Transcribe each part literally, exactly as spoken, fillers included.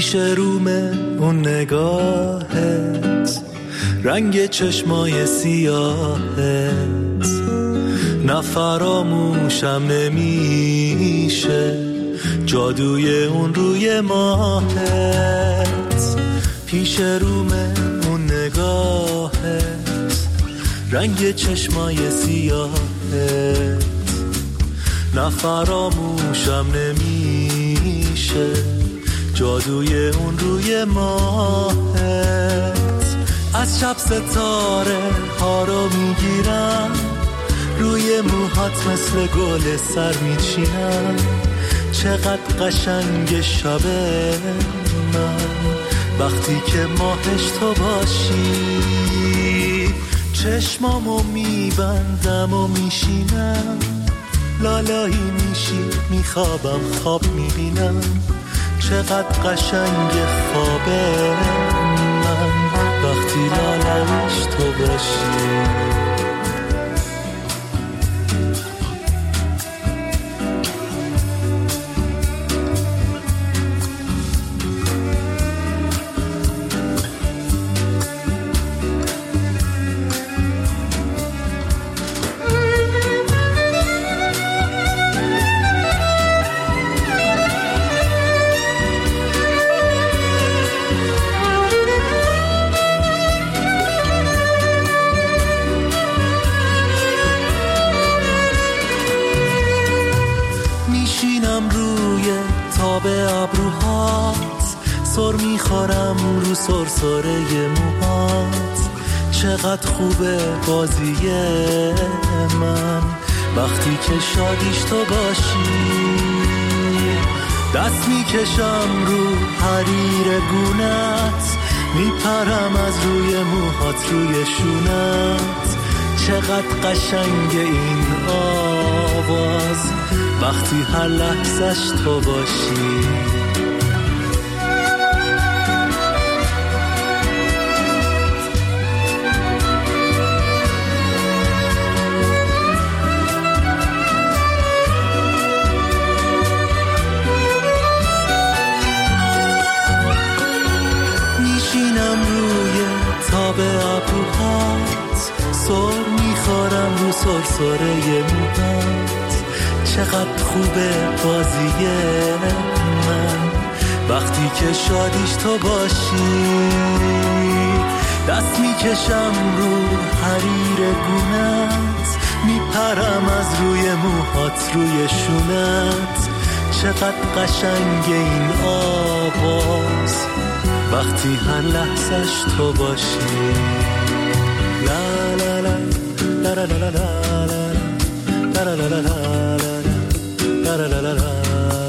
پیش رومه اون نگاهت، رنگ چشمای سیاهت، نفراموشم نمیشه جادوی اون روی ماهت. پیش رومه اون نگاهت، رنگ چشمای سیاهت، نفراموشم نمیشه جادوی اون روی ماهت. از شب ستاره ها رو میگیرم، روی موهات مثل گل سر میچینم. چقدر قشنگ شب من وقتی که ماهش تو باشی. چشمامو میبندم و میشینم، لالایی میشی میخوابم خواب میبینم. چقدر قشنگ خوابه من وقتی لالایش تو باشی. سر میخورم رو سرسره موهات. چقدر خوبه بازی من وقتی که شادیش تو باشی. دست میکشم رو حریر گونت، میپرم از روی موهات روی شونت. چقدر قشنگ این آواز وقتی هر لحظش تو باشی. سر میخورم رو سرسره موهات. چقدر خوبه بازی من وقتی که شادیش تو باشی. دست میکشم رو حریر گونت، میپرم از روی موهات روی شونت. چقدر قشنگ این آواز وقتی هر لحظش تو باشی. لا لا لا لا لا لا لا لا لا لا لا لا لا لا لا.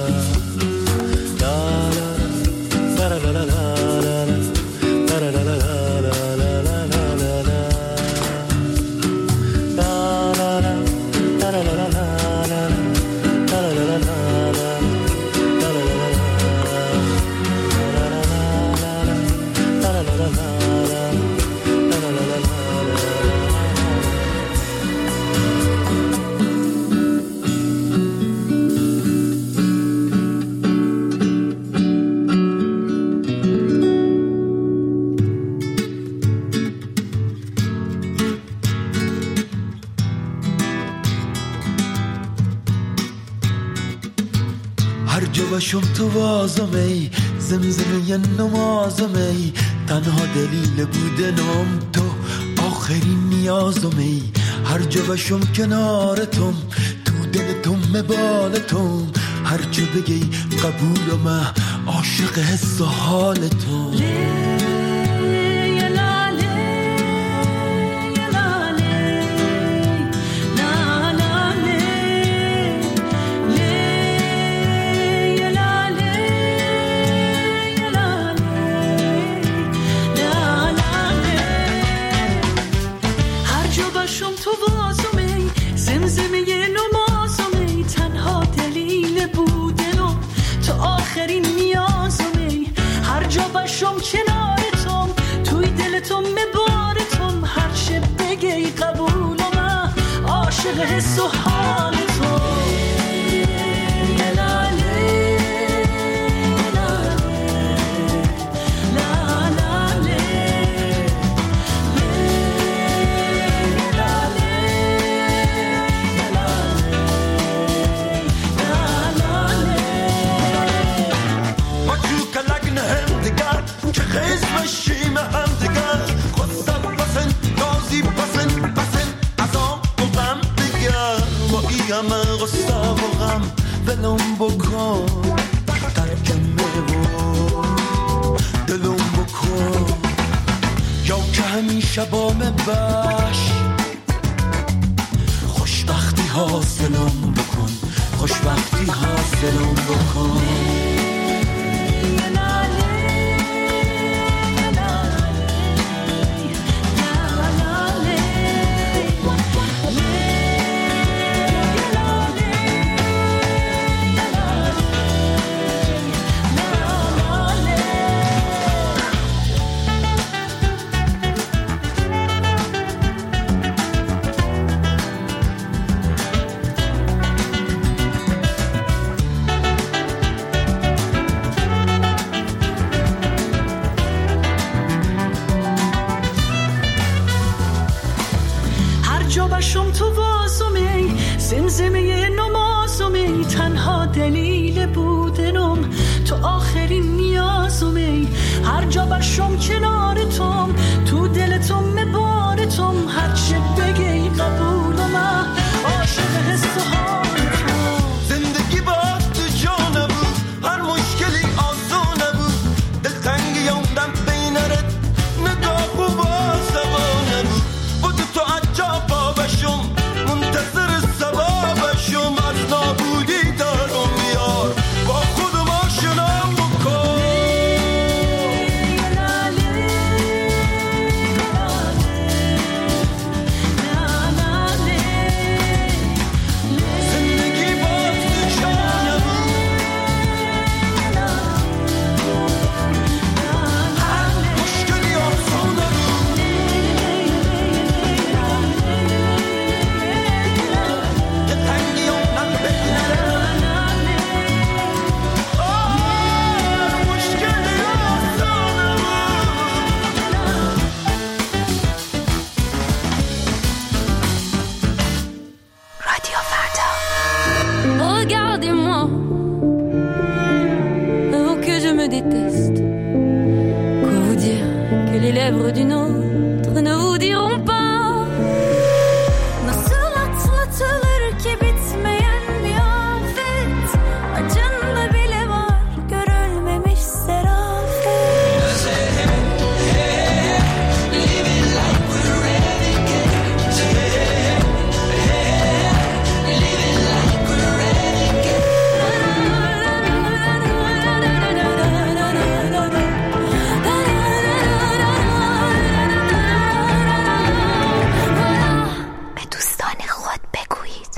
شم تو وازم ای زمزمه نمازم ای. تنها دلیل بودنم تو آخرین نیازم ای. هر جا باشم کنارتم تو دلتم مبالتم. هر چه بگی قبولم عاشق حس و حالتم. حس و حال تو دلم بکن، یا که همین شبام باش خوشبختی حاصلم بکن، خوشبختی حاصلم بکن. شم تو واسمی زمزمه نمازمی، تنها دلیل بودنم تو آخرین نیازمی. هر جا باشم کنارتم، تو دلتم مبارتم، هر چه بگی قبولم، عاشق حس و حالتم. زندگی با تو جا نبود، هر مشکلی آسان نبود، دلتنگی یومدم بینرت نگاه و بازدوا نبود. بود تو عجب باشم منتظر سبابشم، از نابودی دارم یار با خودم آشنا بکن. زندگی با تو جا نبود، هر مشکلی آسان نبود، دلتنگی یومدم بینرت هر مشکلی آسان Radio Farda. Regardez-moi, oh que je me déteste. Quoi vous dire que les lèvres d'une autre ne vous diront pas? Nasıl atlatılır ki bitmeyen bir afet, acında bile var görülmemiş serafet. به دوستان خود بگویید.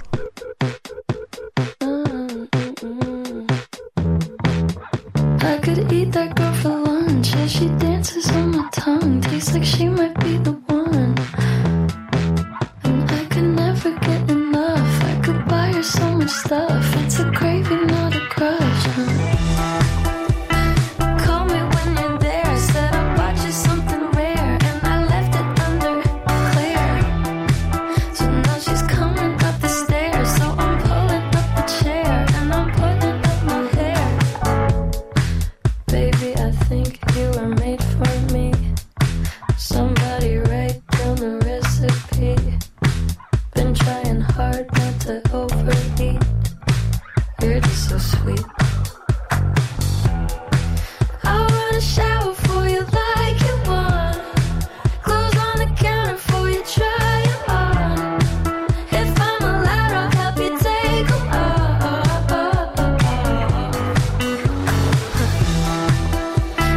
I could eat that girl for lunch as she dances on my tongue. Tastes like she might be the one. And I could never get enough. I could buy her so much stuff. It's a craving, not a crush. huh? Call me when you're there. Said I bought you something rare, and I left it under Claire. So now she's coming up the stairs. So I'm pulling up the chair and I'm putting up my hair. Baby, I think you were made for me. Somebody write down the recipe. Been trying hard not to overeat. You're just so sweet. I wanna shower for you like you want. Clothes on the counter for you, try it on. If I'm allowed, I'll help you take 'em off.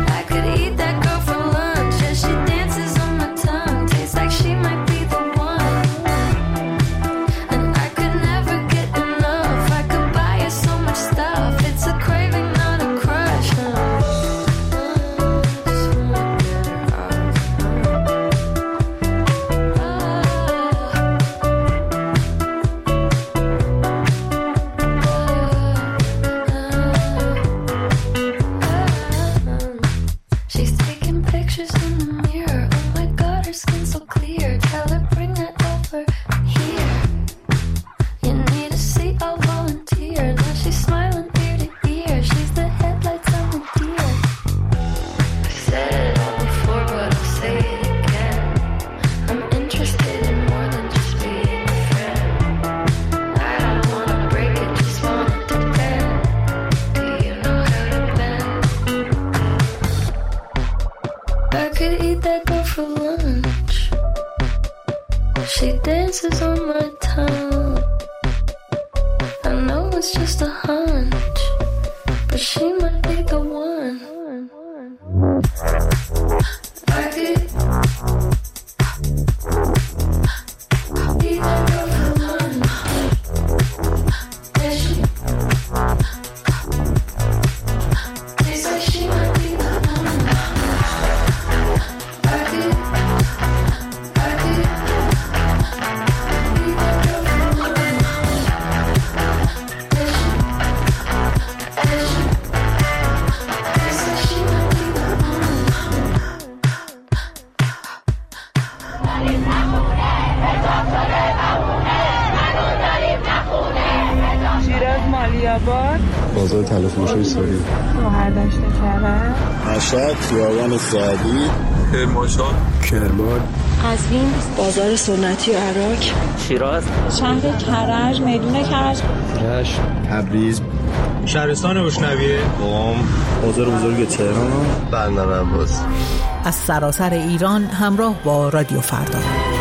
could eat that girl for lunch. She dances on my tongue. I know it's just a hunch, but she might be the one. I could eat that girl for lunch. Yeah, she tastes like she might be the one. I could, I could eat that girl for lunch. Yeah, she, yeah, she tastes like she might be the one. شیراز مالیاباد بازار تلفروشی ساری مهردشت کرد مشهد خیابان سعدی کرمانشاه کرمان قزوین بازار سنتی و عراق شیراز شهر کرج میدون کرج رشت تبریز شهرستان بوشنویه قم بازار بزرگ تهران بندر عباس. از سراسر ایران همراه با رادیو فردا.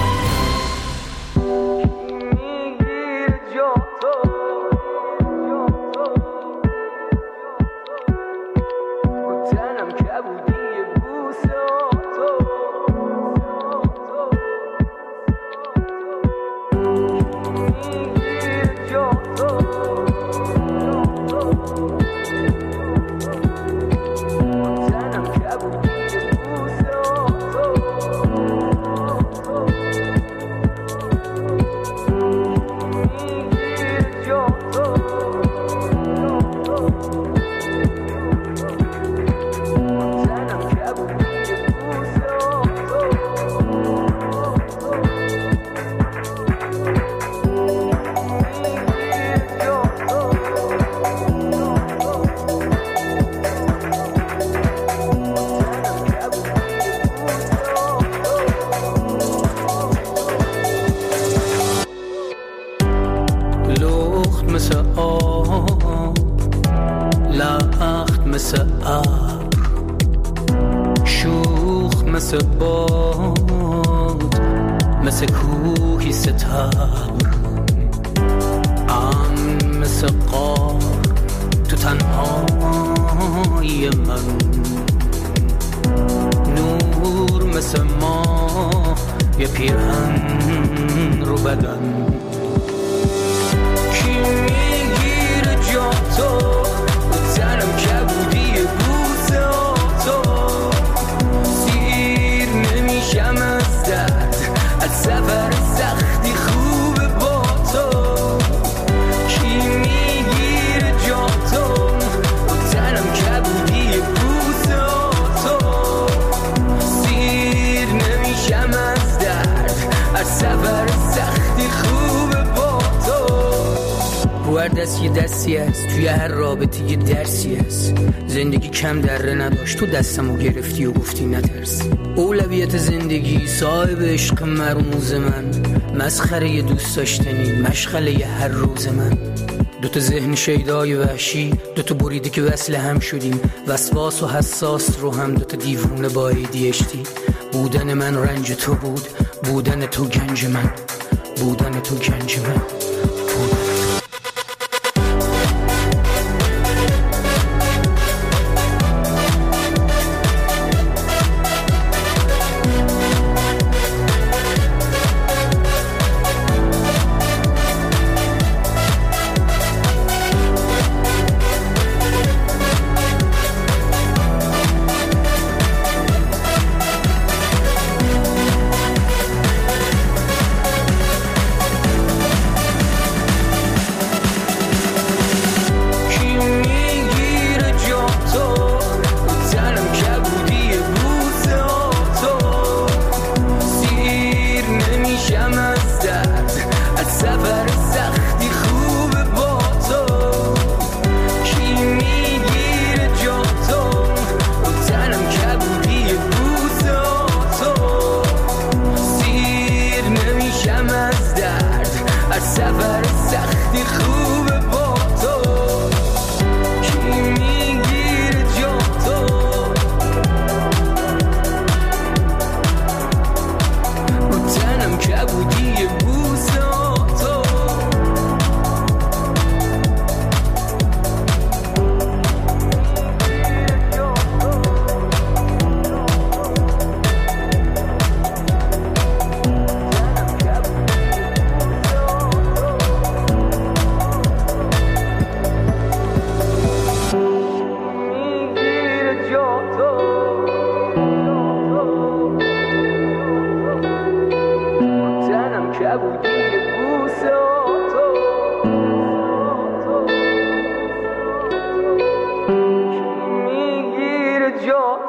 دست یه دستی است توی هر رابطه یه درسی است. زندگی کم دره نداشت تو دستمو گرفتی و گفتی نترس. اولویت زندگی صاحب عشق مرموز من، مسخره ی دوست داشتنی مشغله ی هر روز من. دوتا ذهن شیدای وحشی، دوتا بریده که وصل هم شدیم، وسواس و حساس رو هم دوتا دیوونه با ای دی اچ دی. بودن من رنج تو بود، بودن تو گنج من، بودن تو گنج من، بودن.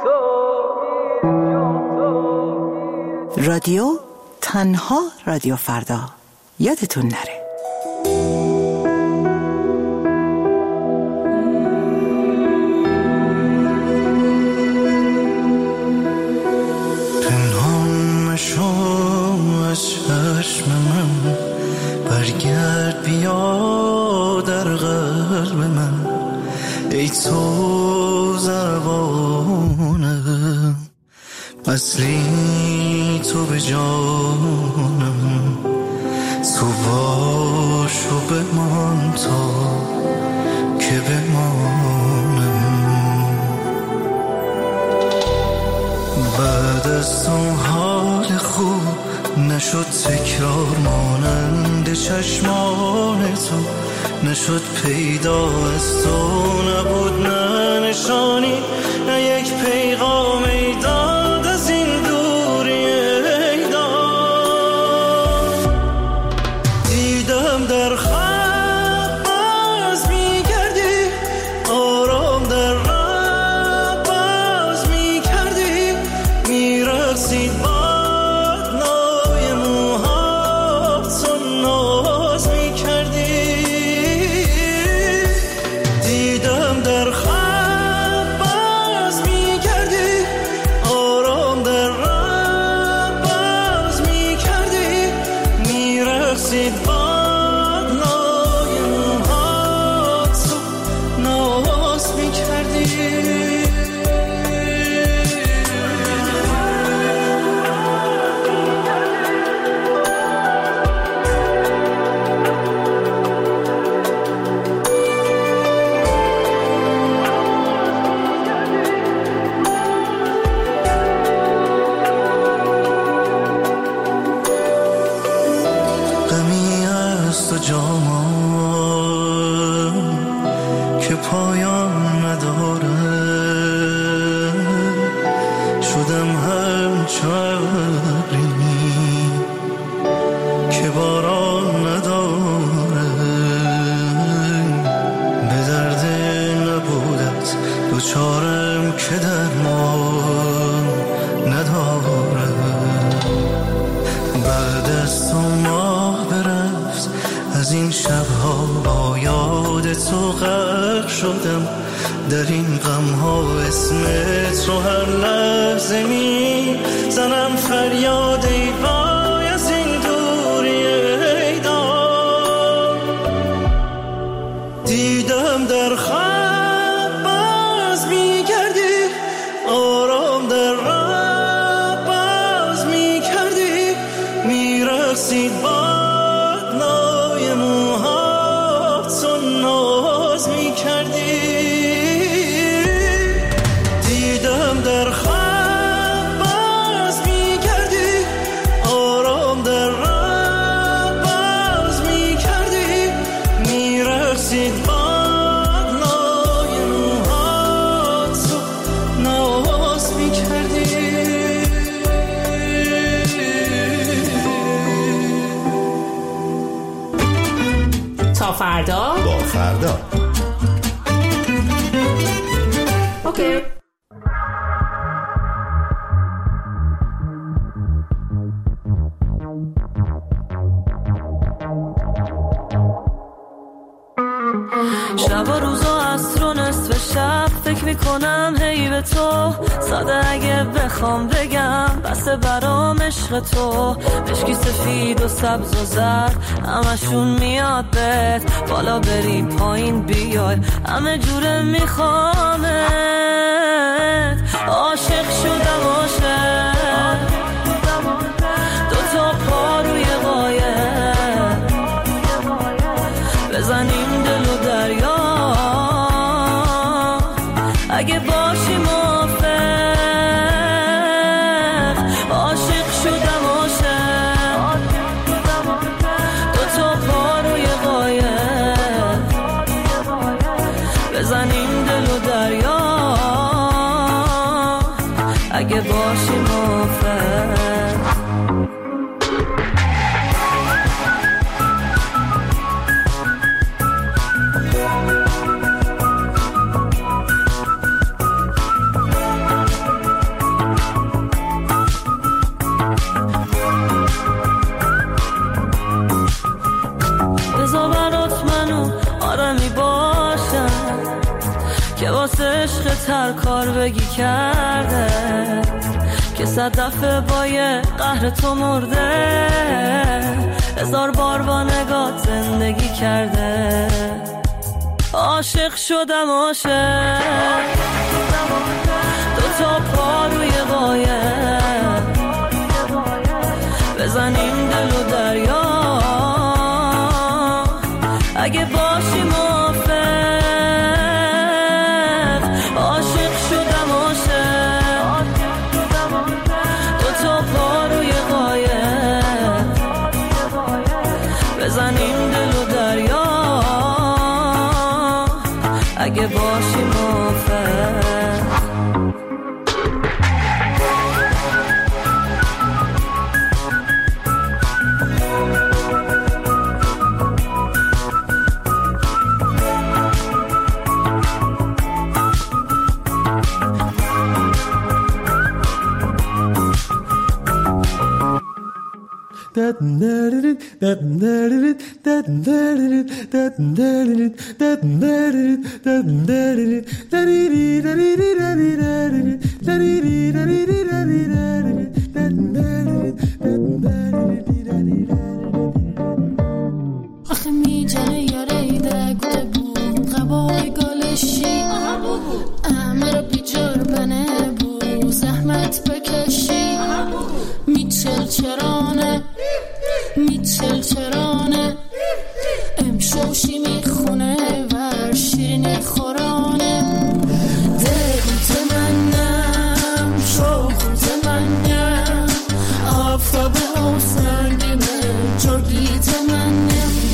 رادیو تنها رادیو فردا، یادتون نره. پنهان نشو از چشم من، برگرد بیا در قلب من، ای تو زبانم، اصلی تو به جانم، تو باش و بمان تا که بمانم. بعد از اون حال خوب نشد تکرار مانند چشمان تو، نشد پیدا از تو، نبود نه نشانی نه یک پیغام ایداد از این دوری ایداد. دیدم در خواب باز میگردی، آرام در راه باز میکردی، میرقصید باد نای موهات و ناز میکردی. دیدم در خواب باز میگردی، آرام در راه باز میکردی، میرقصید باد نای موهات و ناز میکردی. غمی است و جامان که پایان نداره، شدم همچو ابری که باران نداره. به درد نبودت دوچارم که درمان نداره. بعد از تو ماه برفت از این شبها، با یاد تو غرق شدم در این غمها. اسمت رو هر لحظه می زنم فریاد ای وای از این دوری ایداد. دیدم در خواب باز میگردی، آرام در راه باز میکردی، میرقصید باد نای موهات و ناز میکردی. دیدم در خواب باز میگردی، آرام در راه باز میکردی، میرقصید باد نای موهات و ناز میکردی. تا فردا با فردا. اوکی. شب و روزا عصر و نصف شب فکر میکنم هی به تو، ساده اگه بخوام بگم بسه برام عشق تو. مشکی سفید و سبز و زرد همشون میاد بهت، بالا بری پایین بیای همه جوره میخوامت. عاشق شدم عاشق، دوتا پا روی قایق، بزنیم دل و دریا اگه باشی موافق. عاشق شدم عاشق، دوتا پا روی قایق، بزنیم دل و دریا اگه باشی موافق. بهتر کار بگی کرده که صد دفعه با یه قهر تو مرده، هزار بار با نگات زندگی کرده. عاشق شدم عاشق، دو تا پا روی قایق، بزنیم دل و دریا اگه باشی موافق. عاشق شدم عاشق، دو تا پا روی قایق، بزنیم دل و دریا اگه باشی موافق. that nerded it that nerded it that nerded it that nerded it that nerded it that nerded it that it that it that it that it that it that it that nerded it that nerded it that it آخه میجنه یاره ایده گوته بود قبای گالشی امر بیجار بنه بود زحمت بکشی میچل چرانه میچل چرانه امشوشی میخونه ور شیرینی خورانه دلت منم شوخت منم آفتاب و سنگیمه جرگیت منم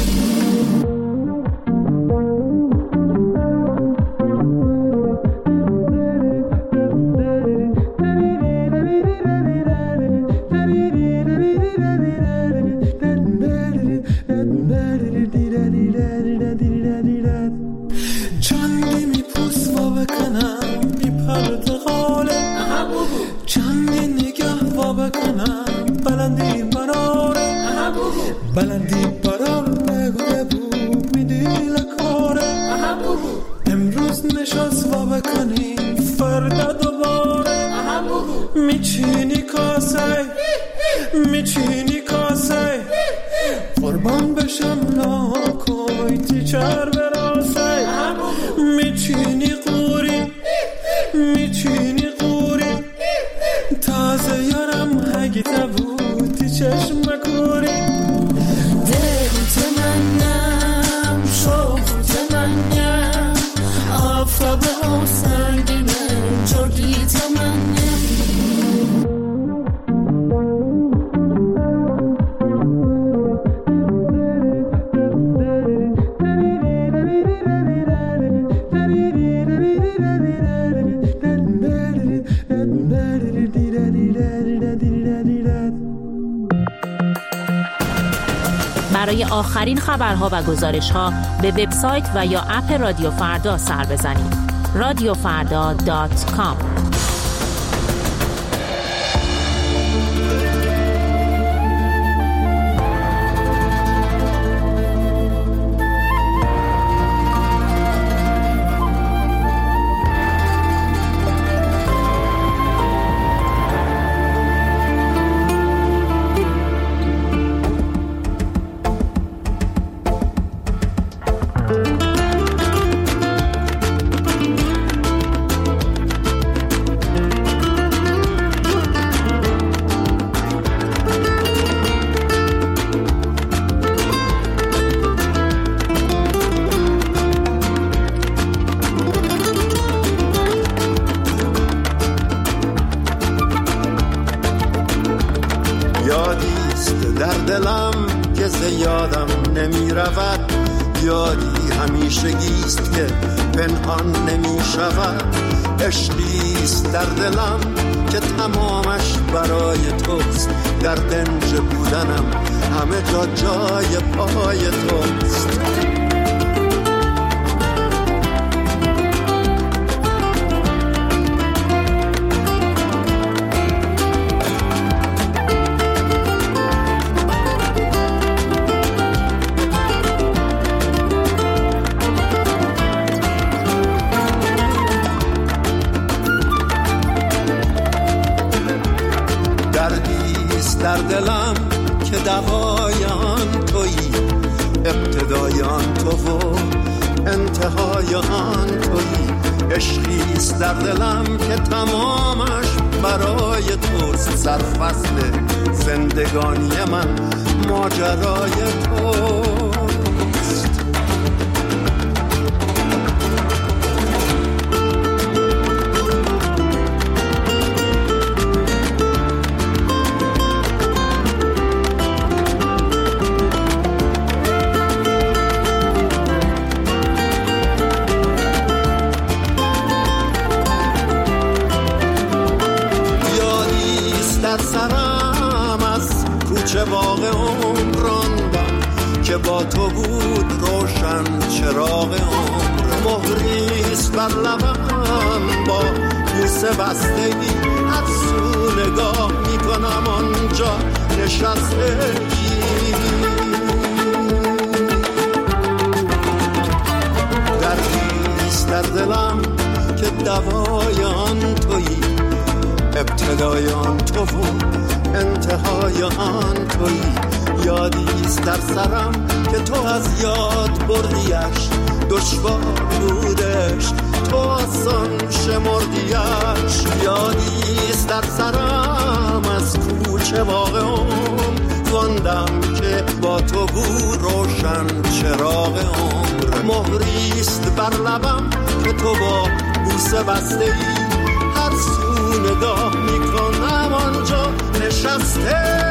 چندی میپوس و بکنم میپرد غاله چندی نگه و بکنم بلندی براره بلندی برار نگوه بود میدی لکاره امروز نشست و بکنیم فردا دوباره میچینی کاسه میچینی کاسه قربان بشم ناکوی تیچر براسه میچینی قوری میچینی قوری تازه یارم هگی تبودی چشم کوری دلت منم شوخت منم آفتاب و سنگیمه جرگیت منم برای آخرین خبرها و گزارش‌ها به وبسایت و یا اپ رادیو فردا سر بزنید. رادیو فردا دات کام. یادی همیشگیست که پنهان نمی شود عشقیست در دلم که تمامش برای توست در دنج بودنم همه جا جای پای توست در دلم که دوای آن تویی، ابتدای آن تو و انتهای آن تویی. عشقیست در دلم که تمامش برای توست، سرفصل زندگانی من ماجرای توست. چه باغ عمر راندم که با تو بود روشن چراغ عمر. مهریست بر لبم با بوسه بستگی، هر سو نگاه میکنم آنجا نشستگی. دردیست در دلم که دوای آن تویی، ابتدای آن تو و انتهای آن تویی. یادیست در سرم که تو از یاد بردیش، دشوار بودش تو آسان شمردیش. یادیست در سرم از کوچه باغ عمر خواندم که با تو بود روشن چراغ عمر. مهریست بر لبم که تو با بوسه بسته ای، هر سو نگاه میکنم آنجا نشسته.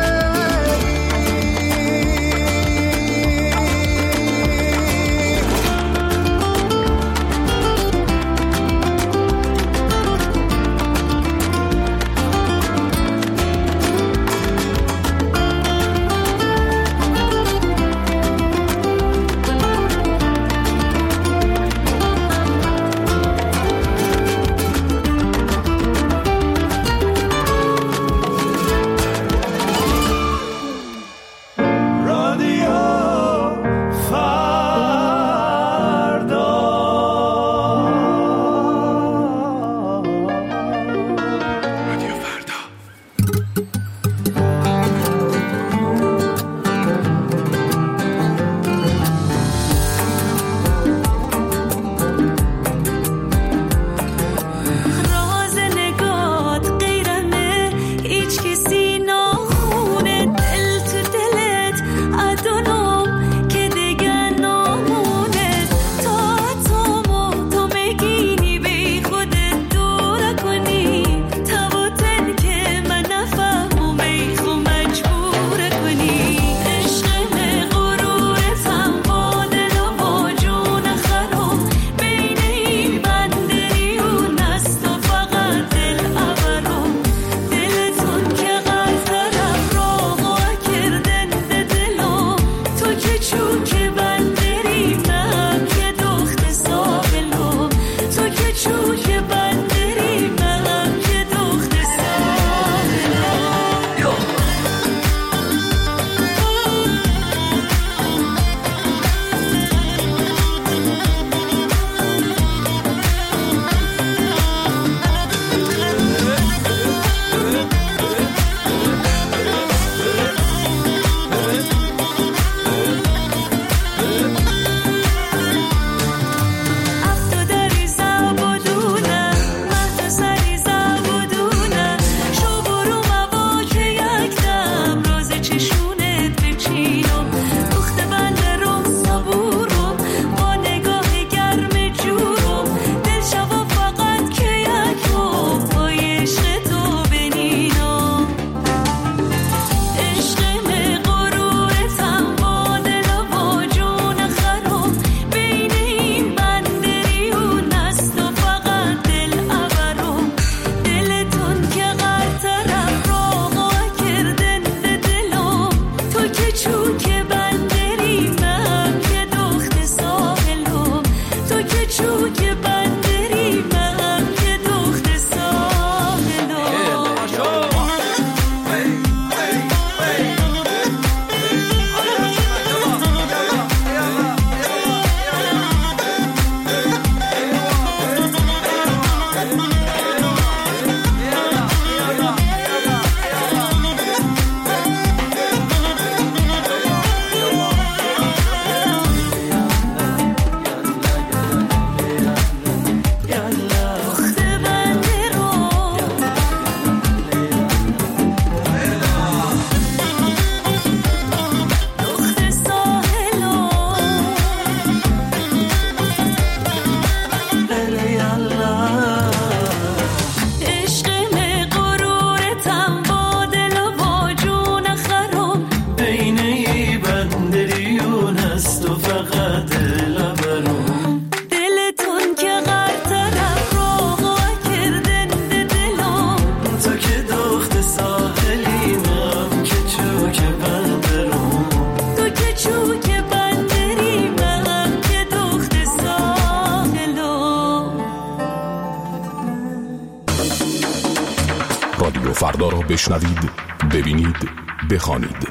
رادیو فردا را بشنوید، ببینید، بخوانید.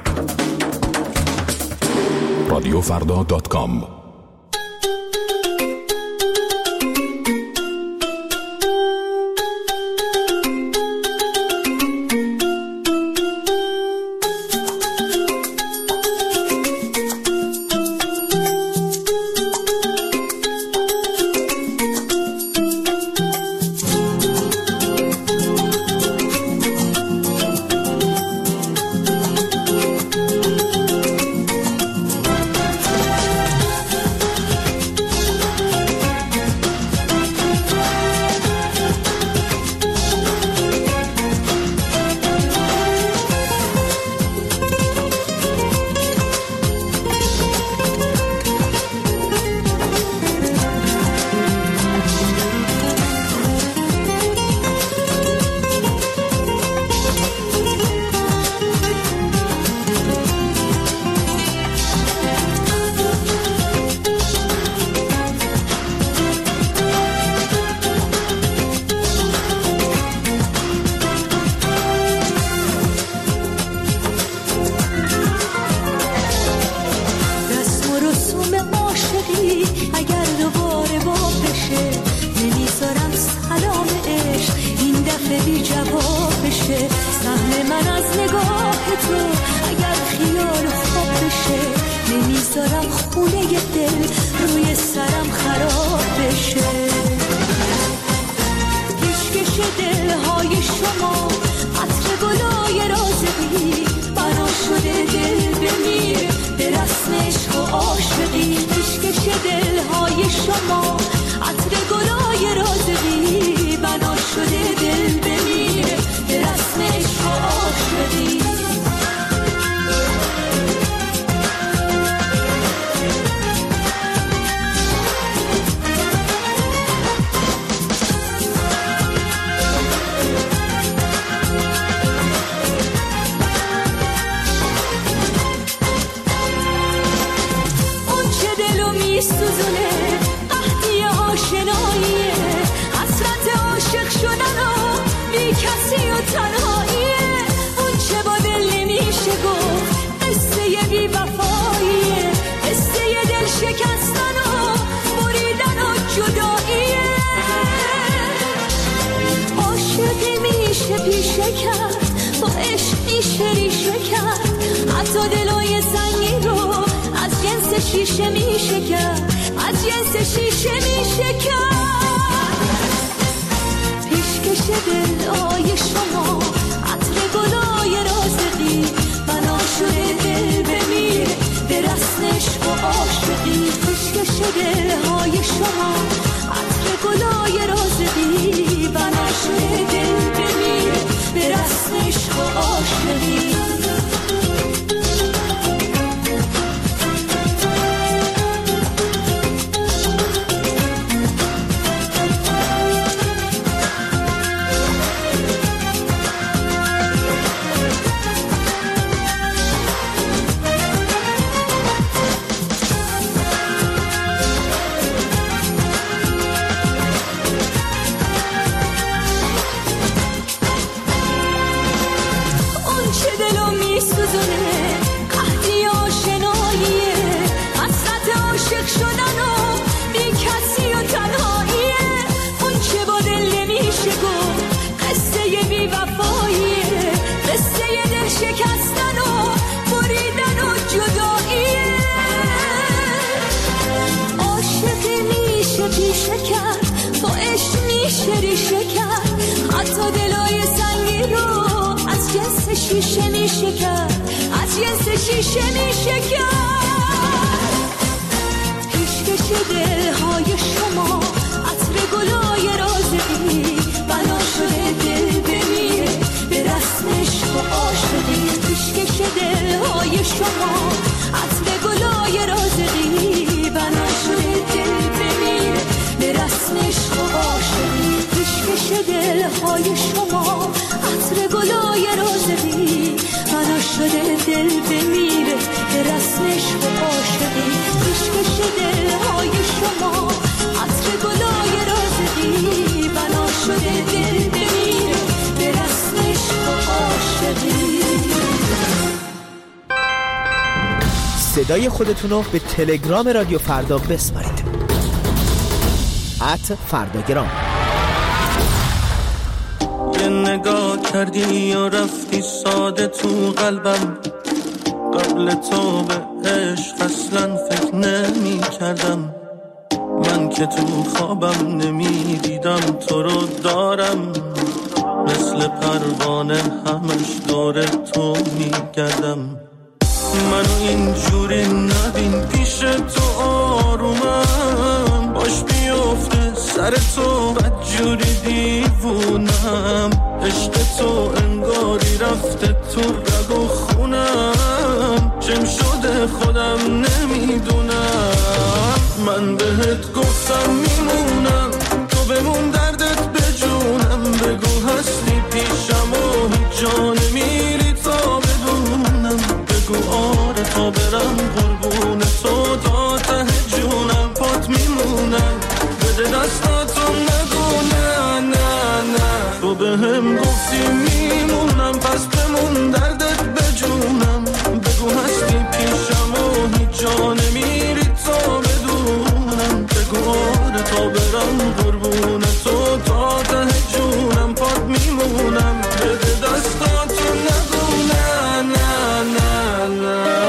رادیو فردا دات کام. شیشه می شکر از جنس شیشه می شکر پیشکش دلای شما عطر گلای رازقی بنا شده دل بمیره به رسم عشق و عاشقی پیشکش دلهای شما عطر گلای رازقی بنا شده دل بمیره به رسم عشق و عاشقی شیشه می شکر از جنس شیشه می شکر پیشکش دلهای شما عطر گلای رازقی بنا شده دل بمیره به رسم عشق و عاشقی پیشکش دلهای شما عطر گلای رازقی بنا شده دل بمیره به رسم عشق و عاشقی پیشکش دلهای شما عطر گلای رازقی بنا شده دل بمیره به رسم عشق و عاشقی پیشکش دلهای شما عطر گلای رازقی بنا شده دل بمیره به رسم عشق و شدی. صدای خودتون رو به تلگرام رادیو فردا بسپارید. ات فرداگرام. یه نگاه کردی یا رفتی ساده تو قلبم، قبل تو به عشق اصلا فکر نمی کردم. من که تو خوابم نمی دیدم تو رو دارم، مثل پروانه همش دور تو می گردم. منو اینجوری نبین پیش تو آرومم، باش بیفته سر تو بدجوری دیوونم. عشق تو انگاری رفته تو رگ و خونم، چم شده خودم نمیدونم. من بهت گفتم میمونم، تو بمون دردت بجونم. بگو هستی پیشم و هیچ جا نمیری تا بدونم. بگو آره تا برم قربون تو تا ته جونم. پات میمونم بده دستاتو نگو نه نه نه. تو به هم گفتی میمونم پس بمون دردت بجونم. بگو هستی پیشم و هیچ جا نمیری تا بدونم. بگو آره تا برم قربون تو تا ته جونم. پات میمونم بده دستاتو نگو نه نه نه نه.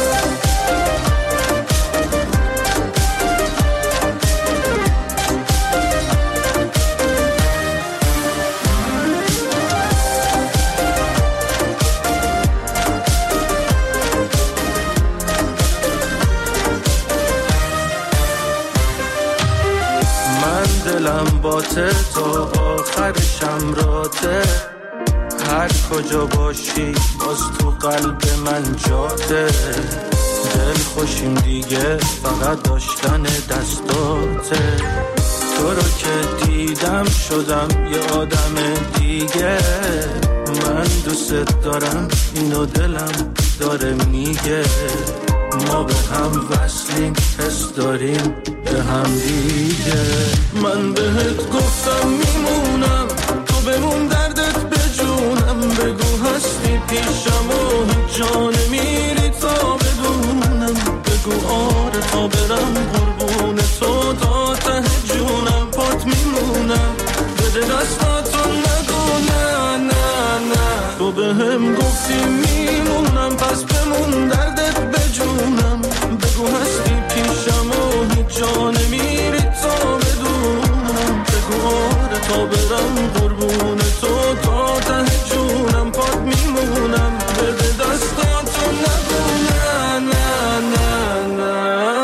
دلم باته تا آخر شمراته، هر کجا باشی باز تو قلب من جاته. دل خوشیم دیگه فقط داشتن دستاته. تو رو که دیدم شدم یه آدم دیگه. من دوست دارم اینو دلم داره میگه. ما به هم وصلیم حس داریم به هم دیگه. من بهت گفتم میمونم، تو بمون دردت بجونم. بگو هستی پیشم و هیچ جا نمیری تا بدونم. بگو آره تا برم قربون تو تا ته جونم. پات میمونم بده دستاتو نگو نه نه نه. تو به هم گفتی میمونم پس بمون دردت بجونم. بگو هستی پیشم و هیچ جا نمیری تا بدونم. بگو آره تا برم قربون تو تا ته جونم. پات میمونم بده دستاتو نگو نه نه نه نه.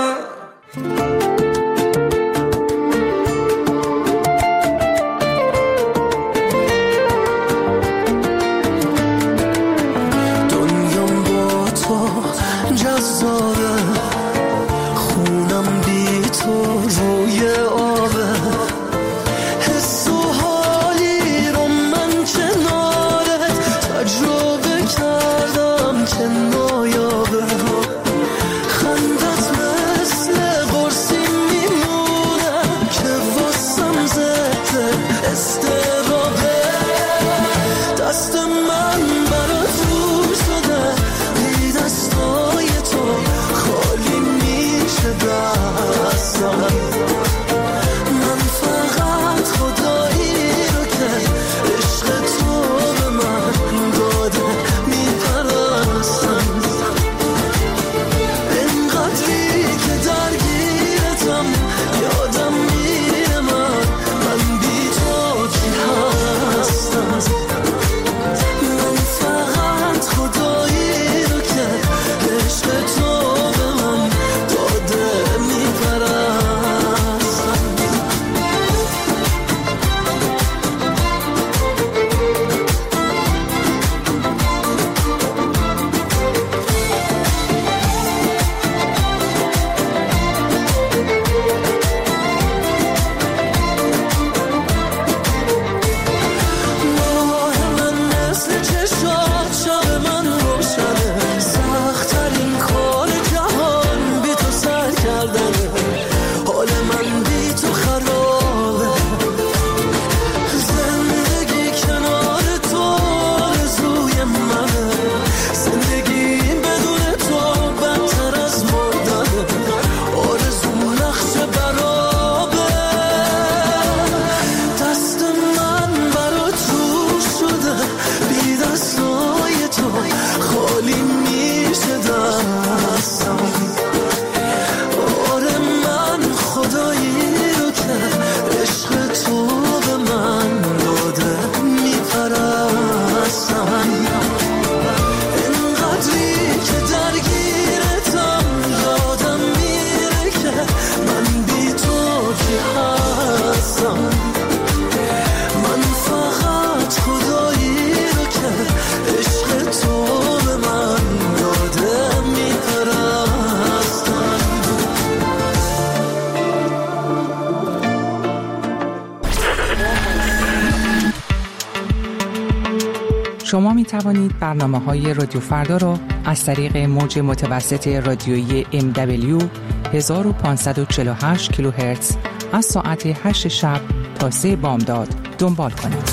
شما می توانید برنامه‌های رادیو فردا را از طریق موج متوسط رادیویی ام دبلیو هزار و پانصد و چهل و هشت کیلوهرتز از ساعت هشت شب تا سه بامداد دنبال کنید.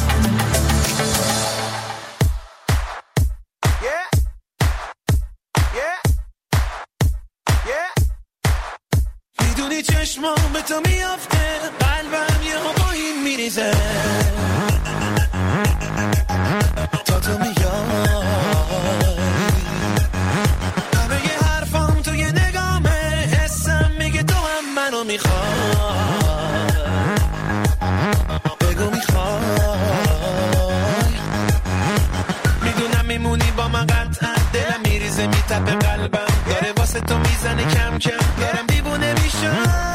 میدونی چشمام به تو میافته، قلبم یه با این میریزه، تا تو میای همه ی حرفام تو یه نگامه، حسم میگه تو هم منو میخوای، بگو میخوای، میدونم میمونی با من قطعا، دلم میریزه میتپه قلبم داره واسه تو میزنه کم کم، دارم دیوونه میشم.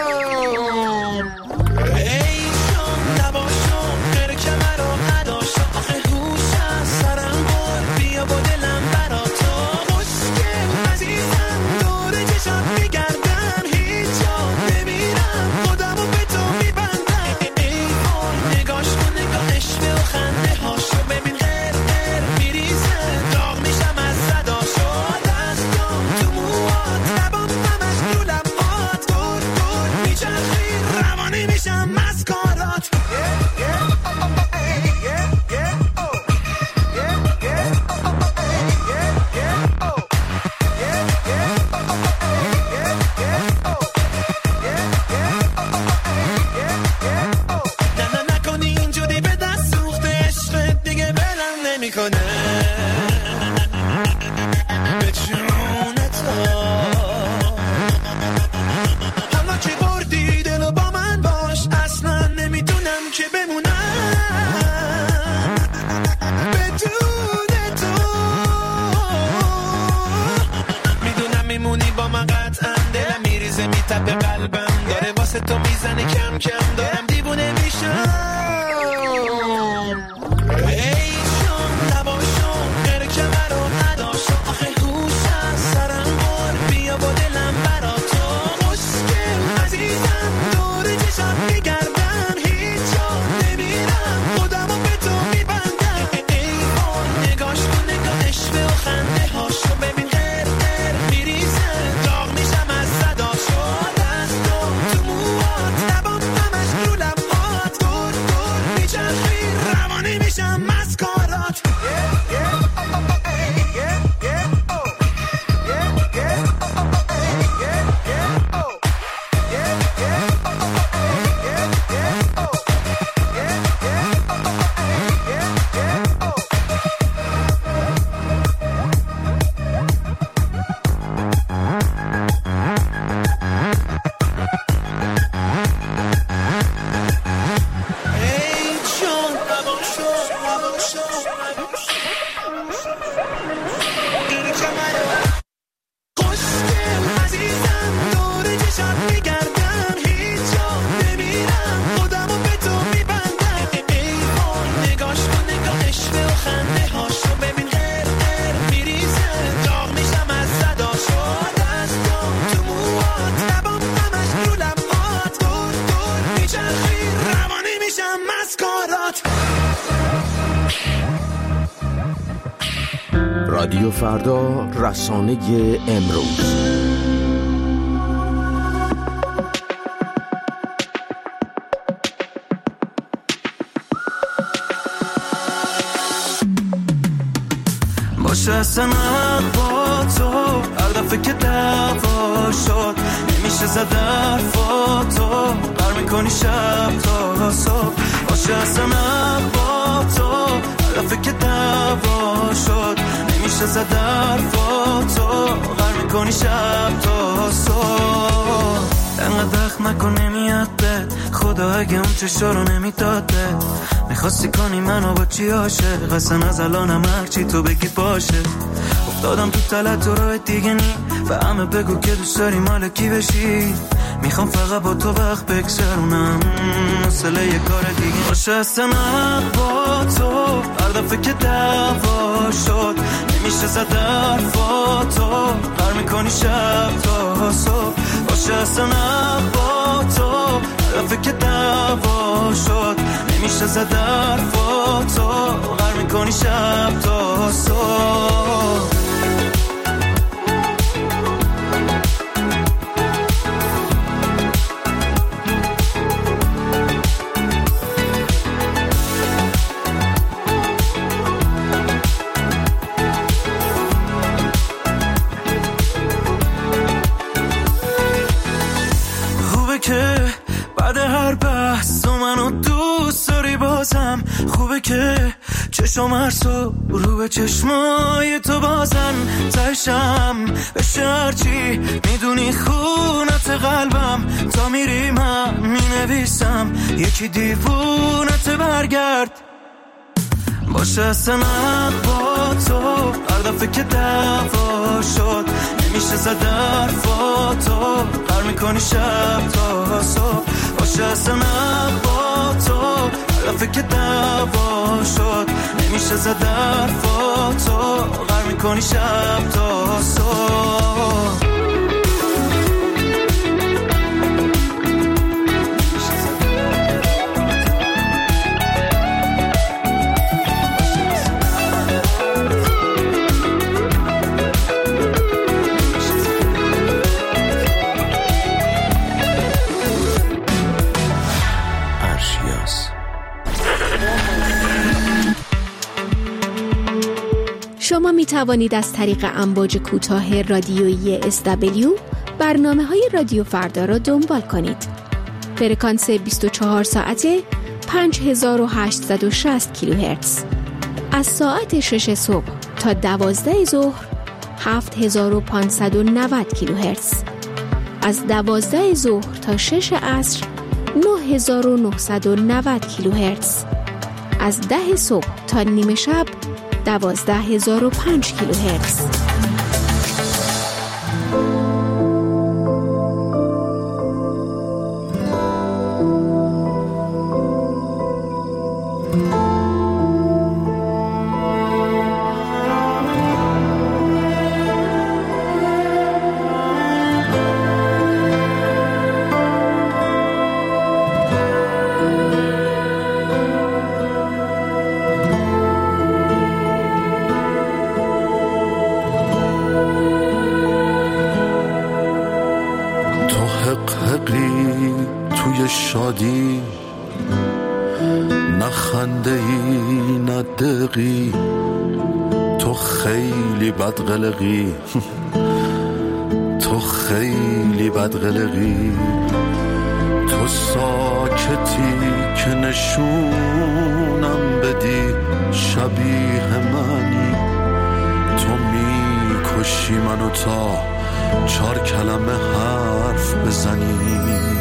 رادیو فردا، رسانه امروز. باشه اصلا با تو هر دفعه که دعوا شد نمیشه زد حرفاتو بر میکنی شب تا صبح. باشه اصلا با تو هر دفعه که دعوا شد نمیشه زد حرفاتو بر میکنی شب تا صبح. انقدر دخ نکن نمیاد بد خدا اگه اون چشا رو نمیداد بد میخواستی کنی منو با چی عاشق اصلا از الانم هرچی تو بگی باشه. افتادم تو تلت تو راه دیگه نی و همه بگو که دوست داری مال کی بشی. میخوام فقط با تو وقت بگذرونم مسئله یه کار دیگه باشه. اصلا با تو هر دفعه که دعوا شد نمیشه زد حرفاتو بر میکنی شب تا صبح. باشه اصلا با تو هر دفعه که دعوا شد نمیشه زد حرفاتو غر میکنی شب تا صبح. که بعد هر بحث و منو دوست داری بازم، خوبه که چشم هرسو رو به چشمای تو بازن، تشم بشه هرچی میدونی خونت قلبم، تا میری من مینویسم یکی دیوونت برگرد باشه اصلا با تو. هر دفعه که دعوا شد نمیشه زد حرفاتو غر میکنی شب تا صبح. باشه اصلا با تو هر دفعه که دعوا شد نمیشه زد حرفاتو غر میکنی شب تا صبح. شما می توانید از طریق امواج کوتاه رادیویی اس دبلیو برنامه‌های رادیو فردا را دنبال کنید. فرکانس بیست و چهار ساعته پنج هزار و هشتصد و شصت کیلوهرتز. از ساعت شش صبح تا دوازده ظهر هفت هزار و پانصد و نود کیلوهرتز. از دوازده ظهر تا شش عصر نه هزار و نهصد و نود کیلوهرتز. از ده صبح تا نیمه شب دوازده هزار و پنج کیلوهرتز. شادی نخنده ای ندقی، تو خیلی بدقلقی تو خیلی بدقلقی، تو ساکتی که نشونم بدی شبیه منی، تو میکشی منو تا چار کلمه حرف بزنی،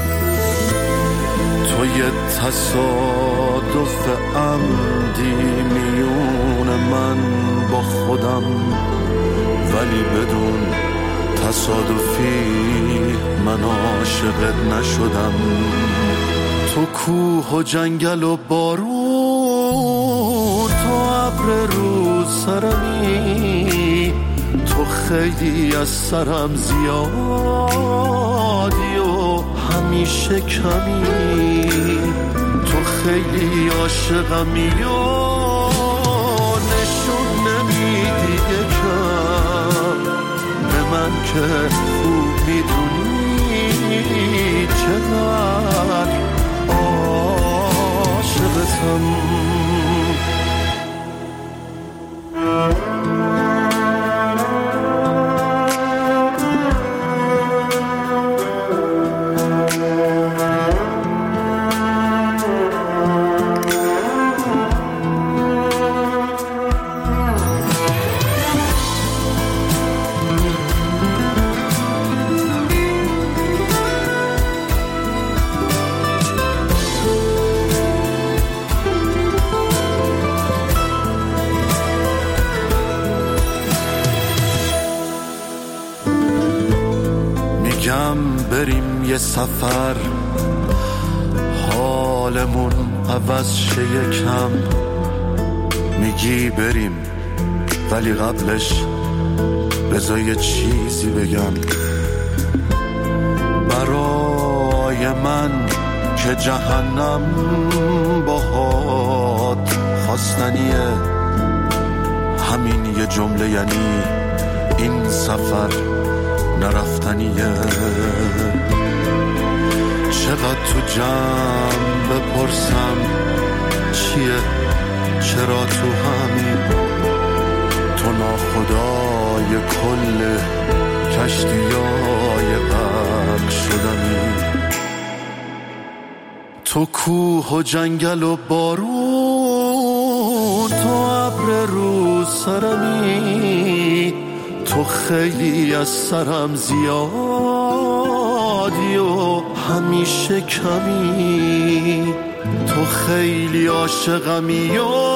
تو یه تصادف عمدی میون من با خودم، ولی بدون تصادفی من عاشقت نشدم. تو کوه و جنگل و بارون، تو ابر رو سرمی، تو خیلی از سرم زیادی و همیشه کمی، تو خیلی عاشقمی و نشون نمیدی یکم به من که خوب میدونی چقدر عاشقتم. بریم یه سفر حالمون عوض شه یکم، میگی بریم ولی قبلش بذار یه چیزی بگم برای من که جهنم با خواستنیه، همین یه جمله یعنی این سفر نرفتنیه. چقدر تو جمع بپرسم چیه، چرا تو همین، تو ناخدای کل کشتیای غرق شدنی. تو کوه و جنگل و بارون، تو ابر رو سرمی، تو خیلی از سرم زیادی و همیشه کمی، تو خیلی عاشقمی و